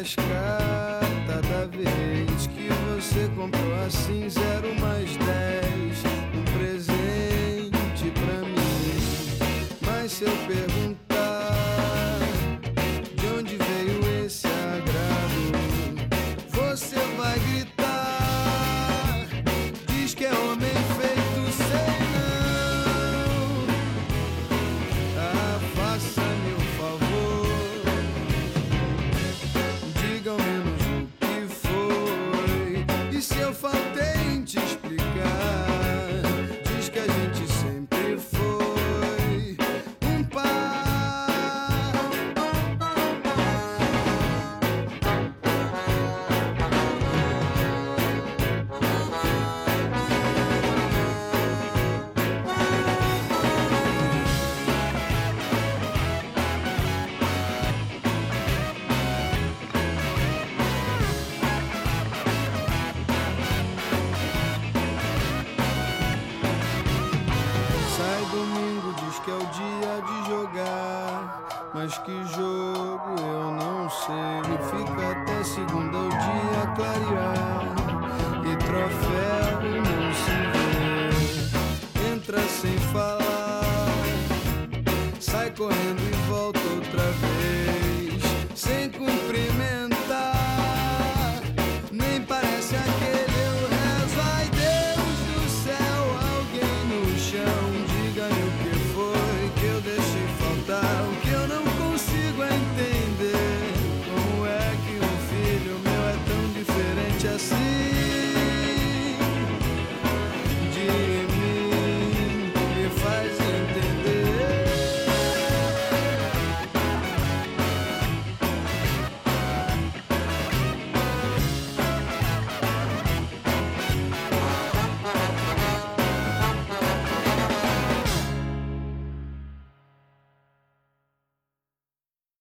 mais carta da vez que você comprou assim 0 mais 10, um presente pra mim. Mas se eu perguntar de onde veio esse agrado, você vai gritar, diz que é homem feito, sei não. Ah, faça-me um favor, diga ao menos o que foi. E se eu faltei em te explicar, diz que a gente sempre foi um par. Sai domingo, diz que é o dia de jogar, mas que jogo eu não sei. E fica até segunda o dia clarear, e troféu não se vê. Entra sem falar, sai correndo e volta outra vez, sem cumprir